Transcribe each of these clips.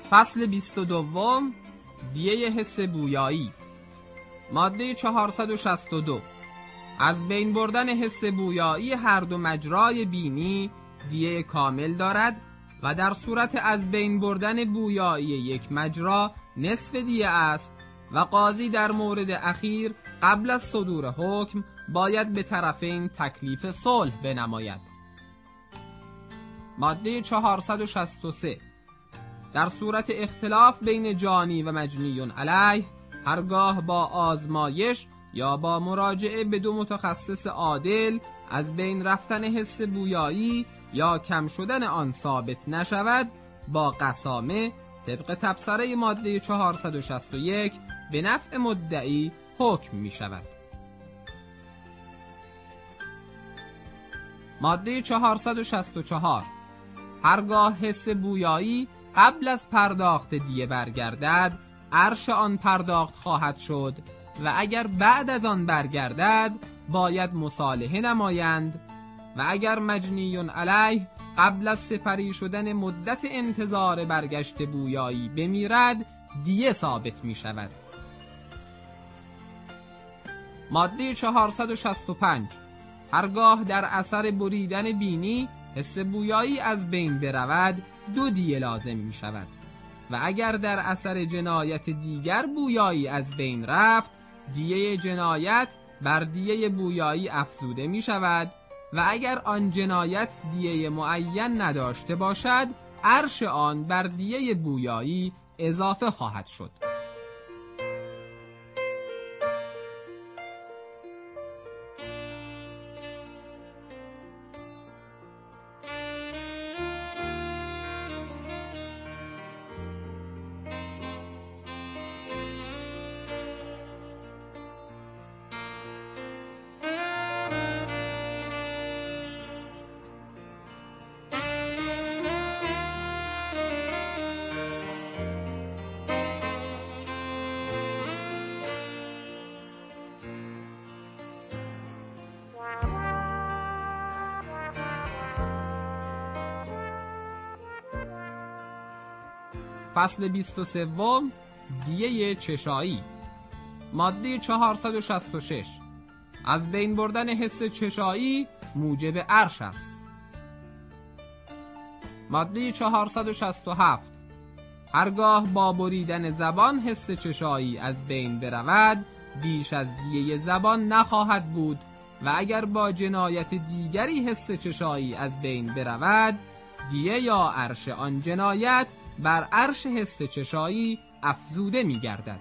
فصل 22 دیه حس بویایی. ماده 462. از بین بردن حس بویایی هر دو مجرای بینی دیه کامل دارد و در صورت از بین بردن بویایی یک مجرا نصف دیه است و قاضی در مورد اخیر قبل از صدور حکم باید به طرفین تکلیف صلح بنماید. ماده 463. در صورت اختلاف بین جانی و مجنی علیه هرگاه با آزمایش یا با مراجعه به دو متخصص عادل از بین رفتن حس بویایی یا کم شدن آن ثابت نشود، با قسامه طبق تبصره ماده 461 به نفع مدعی حکم می شود. ماده 464. هرگاه حس بویایی قبل از پرداخت دیه برگردد، عرش آن پرداخت خواهد شد و اگر بعد از آن برگردد باید مصالحه نمایند و اگر مجنی علیه قبل از سپری شدن مدت انتظار برگشت بویایی بمیرد، دیه ثابت می شود. ماده 465. هرگاه در اثر بریدن بینی حس بویایی از بین برود، 2 دیه لازم می شود و اگر در اثر جنایت دیگر بویایی از بین رفت، دیه جنایت بر دیه بویایی افزوده می شود و اگر آن جنایت دیه معین نداشته باشد، عرش آن بر دیه بویایی اضافه خواهد شد. فصل 23 دیه چشایی. ماده 466. از بین بردن حس چشایی موجب عرش است. ماده 467. هرگاه با بریدن زبان حس چشایی از بین برود، بیش از دیه زبان نخواهد بود و اگر با جنایت دیگری حس چشایی از بین برود، دیه یا عرش آن جنایت بر عرش حس چشایی افزوده می گردد.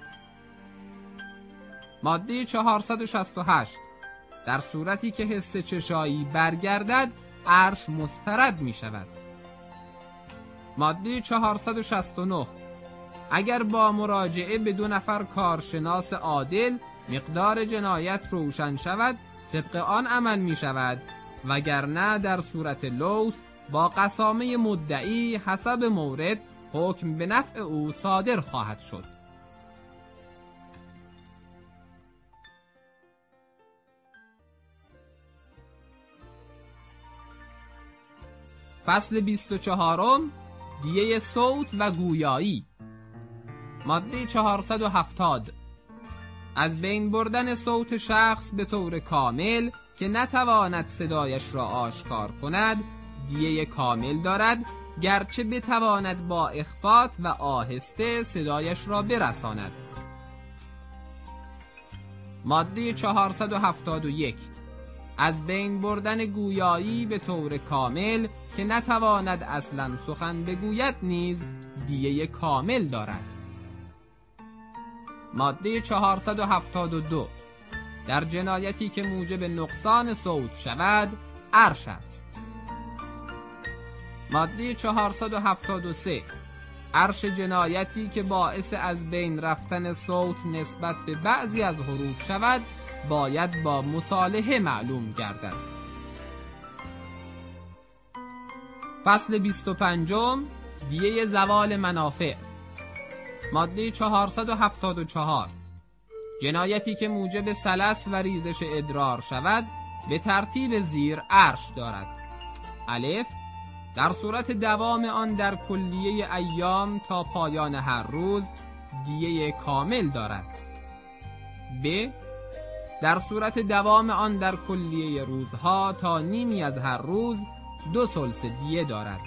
ماده 468. در صورتی که حس چشایی برگردد، عرش مسترد می شود. ماده 469. اگر با مراجعه به 2 نفر کارشناس عادل مقدار جنایت روشن شود، طبق آن عمل می شود، وگرنه در صورت لوث با قسامه مدعی حسب مورد حکم به نفع او صادر خواهد شد. فصل 24 دیه صوت و گویایی. ماده 470. از بین بردن صوت شخص به طور کامل که نتواند صدایش را آشکار کند، دیه کامل دارد، گرچه بتواند با اخفات و آهسته صدایش را برساند. ماده 471. از بین بردن گویایی به طور کامل که نتواند اصلا سخن بگوید نیز دیه کامل دارد. ماده 472. در جنایتی که موجب نقصان صوت شود، عرش است. ماده 473. عرش جنایتی که باعث از بین رفتن صوت نسبت به بعضی از حروف شود، باید با مصالحه معلوم گردد. فصل 25 دیه زوال منافع. ماده 474. جنایتی که موجب سلس و ریزش ادرار شود، به ترتیب زیر عرش دارد: الف در صورت دوام آن در کلیه ایام تا پایان هر روز دیه کامل دارد. ب. در صورت دوام آن در کلیه روزها تا نیمی از هر روز 2/3 دیه دارد.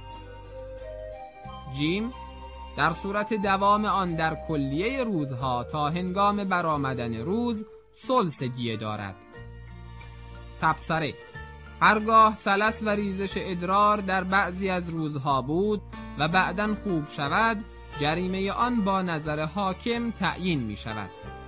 ج. در صورت دوام آن در کلیه روزها تا هنگام برآمدن روز 1/3 دیه دارد. تبصره: هرگاه سلس و ریزش ادرار در بعضی از روزها بود و بعداً خوب شود، جریمه آن با نظر حاکم تعیین می شود.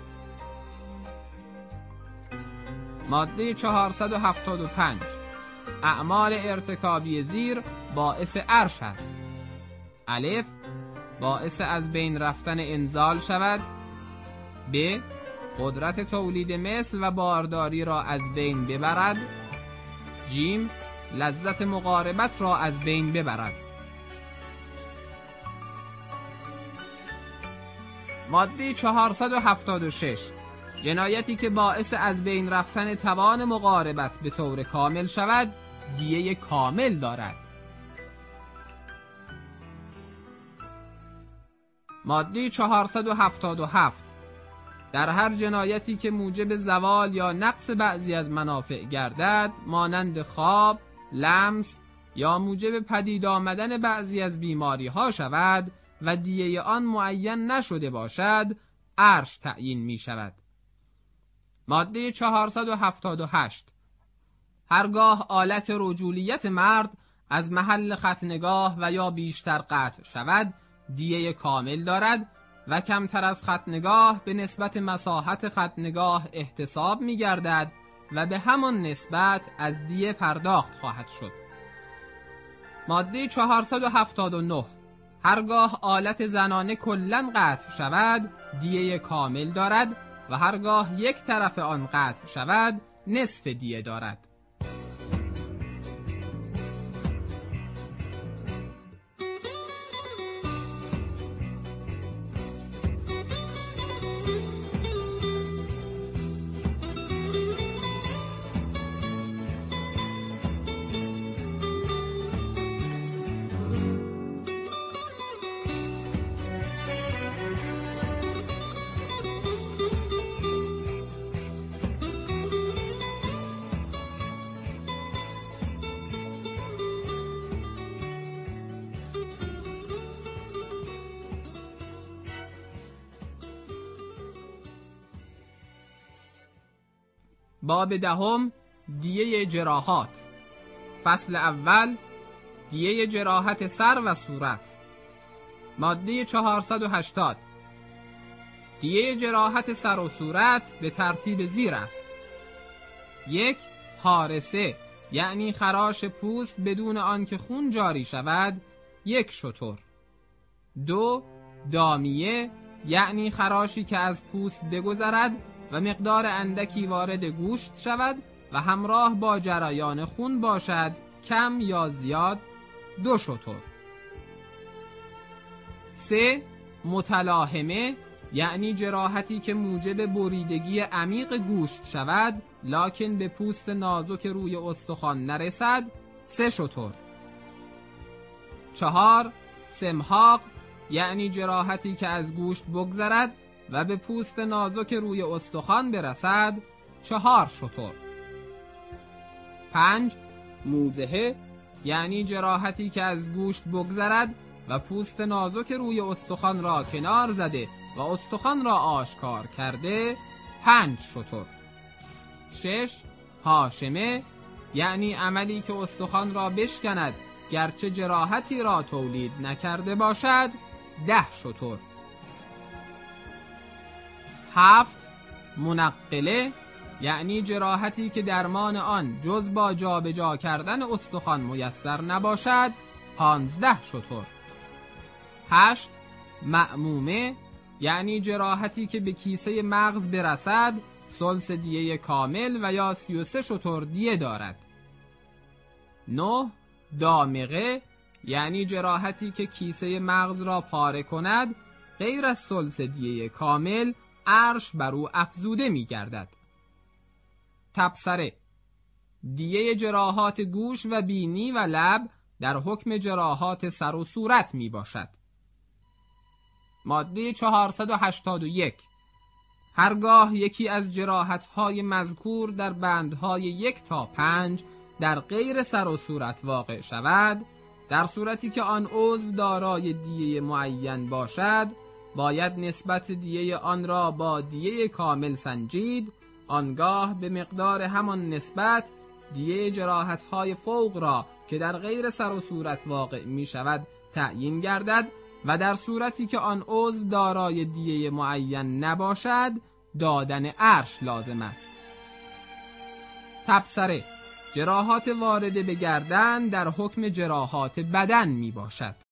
ماده 475 اعمال ارتکابی زیر باعث عرش است. الف. باعث از بین رفتن انزال شود. ب. قدرت تولید مثل و بارداری را از بین ببرد. ج. لذت مقاربت را از بین ببرد. ماده 476 جنایتی که باعث از بین رفتن توان مقاربت به طور کامل شود دیه کامل دارد. ماده 477 در هر جنایتی که موجب زوال یا نقص بعضی از منافع گردد، مانند خواب، لمس یا موجب پدید آمدن بعضی از بیماری ها شود و دیه آن معین نشده باشد، عرش تعیین می شود. ماده 478 هرگاه آلت رجولیت مرد از محل ختنگاه و یا بیشتر قطع شود، دیه کامل دارد و کمتر از ختنگاه به نسبت مساحت ختنگاه احتساب می گردد و به همان نسبت از دیه پرداخت خواهد شد. ماده 479 هرگاه آلت زنانه کلاً قطع شود، دیه کامل دارد و هرگاه یک طرف آن قطع شود، نصف دیه دارد. باب دهم دیه جراحات. فصل اول دیه جراحت سر و صورت. ماده 480 دیه جراحت سر و صورت به ترتیب زیر است. 1. حارسه یعنی خراش پوست بدون آنکه خون جاری شود، 1 شتر. 2. دامیه یعنی خراشی که از پوست بگذرد و مقدار اندکی وارد گوشت شود و همراه با جریان خون باشد، کم یا زیاد، 2 شتر. 3. متلاحمه یعنی جراحتی که موجب بریدگی عمیق گوشت شود لکن به پوست نازک روی استخوان نرسد، 3 شتر. 4. سمحاق یعنی جراحتی که از گوشت بگذرد و به پوست نازک روی استخوان برسد، 4 شتر. 5. موزهه یعنی جراحتی که از گوشت بگذرد و پوست نازک روی استخوان را کنار زده و استخوان را آشکار کرده، 5 شتر. 6. هاشمه یعنی عملی که استخوان را بشکند گرچه جراحتی را تولید نکرده باشد، 10 شتر. 7. منقله یعنی جراحتی که درمان آن جز با جابجا کردن استخوان میسر نباشد، 15 شتر. 8. معمومه یعنی جراحتی که به کیسه مغز برسد، ثلث دیه کامل و یا 33 شتر دیه دارد. 9. دامغه یعنی جراحتی که کیسه مغز را پاره کند، غیر از ثلث دیه کامل عرش بر او افزوده می گردد. تبصره: دیه جراحات گوش و بینی و لب در حکم جراحات سر و صورت می باشد. ماده 481 هرگاه یکی از جراحت‌های مذکور در بندهای 1 تا 5 در غیر سر و صورت واقع شود، در صورتی که آن عضو دارای دیه معین باشد، باید نسبت دیه آن را با دیه کامل سنجید، آنگاه به مقدار همان نسبت دیه جراحت‌های فوق را که در غیر سر و صورت واقع می شود تعیین گردد و در صورتی که آن عضو دارای دیه معین نباشد دادن ارش لازم است. تبصره: جراحات وارده به گردن در حکم جراحات بدن می باشد.